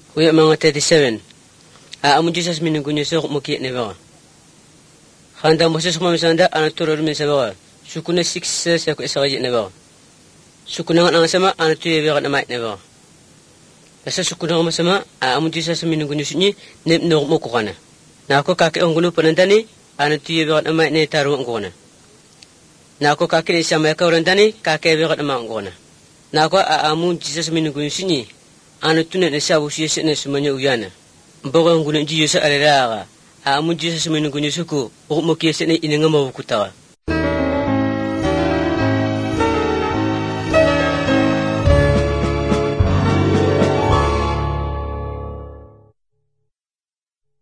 Uya mga 37. Aamun Jesus minungunyo sa kumukiit na ba? Handa mo sa kumamisanda, turor min sa ba? Sukuna 6 sa ko isa kajit na ba? Sukuna nga nga sama, tuyo ba ka na mait na ba? Basta sukuna nga masama, aamun Jesus minungunyo sinyi, nip mo ko ka na. Na ako kakiong gulo pa nandani, tuyo ba ka na mait na tarungan ko na. Na ako kakin isa may kaurandani, kakebe ka na maang ko na. Na ako aamun Jesus minungunyo sinyi, tunay na sabu siya sa nasumanya uyana. Mbaka ang gunan Diyos sa alalaga, aamun Diyos sa minungunyo suko, huwag mo kiyasa na inangamaw ko tawa.